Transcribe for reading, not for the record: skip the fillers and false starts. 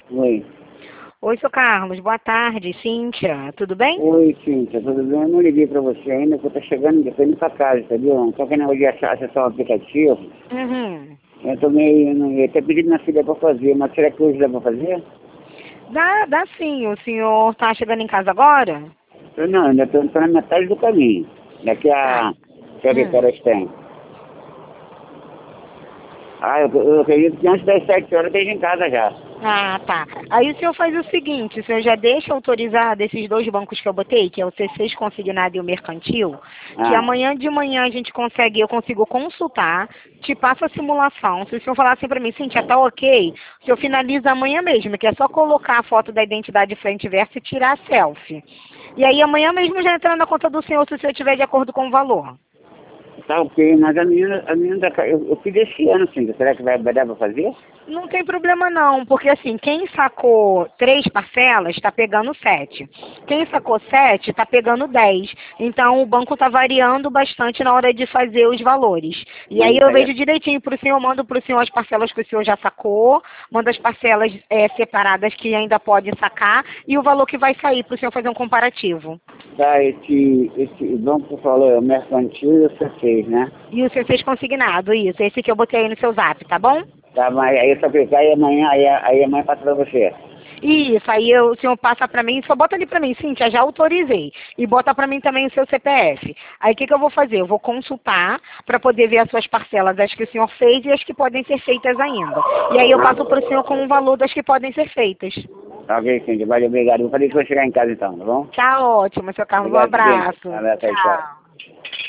Oi. Oi, seu Carlos, boa tarde, Cíntia, tudo bem? Oi, Cíntia, tudo bem? Eu não liguei pra você ainda, porque eu tô chegando, eu tô indo pra casa, entendeu? Só que não de acessar o aplicativo, Uhum. eu tô meio, eu até pedi minha filha pra fazer, mas será que hoje dá pra fazer? Dá sim, o senhor tá chegando em casa agora? Eu não, ainda tô na metade do caminho. Daqui Ah, a... Deixa eu ver que horas tem. Eu acredito que antes das 7 horas eu esteja em casa já. tá. Aí o senhor faz o seguinte, o senhor já deixa autorizado esses dois bancos que eu botei, que é o C6 consignado e o mercantil, que Ah, amanhã de manhã eu consigo consultar, te passo a simulação. Se o senhor falar assim pra mim, Cíntia, tá ok, o senhor finaliza amanhã mesmo, que é só colocar a foto da identidade frente e verso e tirar a selfie. E aí amanhã mesmo já entra na conta do senhor se o senhor estiver de acordo com o valor. tá ok, mas a menina eu fiz esse ano, Cíntia, será que vai dar pra fazer? Não tem problema não, porque assim, quem sacou 3 parcelas está pegando 7. Quem sacou 7 está pegando 10. Então o banco está variando bastante na hora de fazer os valores. E Mas aí isso eu aí vejo direitinho para o senhor, mando para o senhor as parcelas que o senhor já sacou, mando as parcelas separadas que ainda pode sacar e o valor que vai sair para o senhor fazer um comparativo. tá, esse banco que falou é o mercantil e o C6, né? E o senhor fez consignado, isso, esse que eu botei aí no seu zap, tá bom? Tá, mas aí eu só clicar e amanhã, aí amanhã passa pra você. Isso, aí o senhor passa para mim, só bota ali para mim, Cíntia, já autorizei. E bota para mim também o seu CPF. Aí o que eu vou fazer? Eu vou consultar para poder ver as suas parcelas, as que o senhor fez e as que podem ser feitas ainda. E aí eu passo para o senhor com o valor das que podem ser feitas. Tá ok, Cíntia, valeu, obrigado. Vou fazer isso quando chegar em casa então, tá bom? Tá ótimo, seu Carlos. Um Obrigado, Cíntia. abraço. Abraço aí, tchau. Tchau.